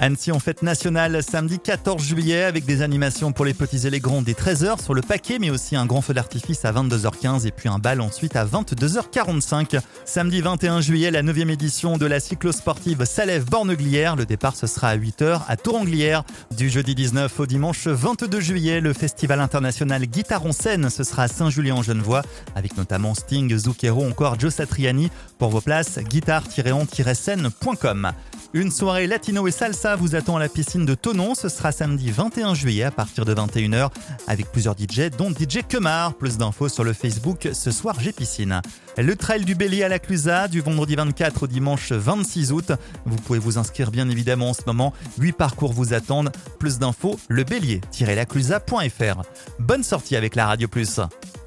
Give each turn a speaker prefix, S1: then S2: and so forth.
S1: Annecy en fête nationale samedi 14 juillet avec des animations pour les petits et les grands dès 13h sur le paquet, mais aussi un grand feu d'artifice à 22h15 et puis un bal ensuite à 22h45. Samedi 21 juillet, la 9e édition de la cyclosportive Salève-Borneglière. Le départ ce sera à 8h à Touranglière. Du jeudi 19 au dimanche 22 juillet, le festival international Guitare en scène, ce sera à Saint-Julien-en-Genevois avec notamment Sting, Zucchero, encore Joe Satriani. Pour vos places, guitare-en-scène.com. Une soirée latino et salsa vous attend à la piscine de Thonon. Ce sera samedi 21 juillet à partir de 21h avec plusieurs DJ dont DJ Kemar. Plus d'infos sur le Facebook Ce soir j'ai piscine. Le trail du Bélier à la Clusaz du vendredi 24 au dimanche 26 août. Vous pouvez vous inscrire bien évidemment en ce moment. 8 parcours vous attendent. Plus d'infos lebélier-laclusaz.fr. Bonne sortie avec la Radio Plus.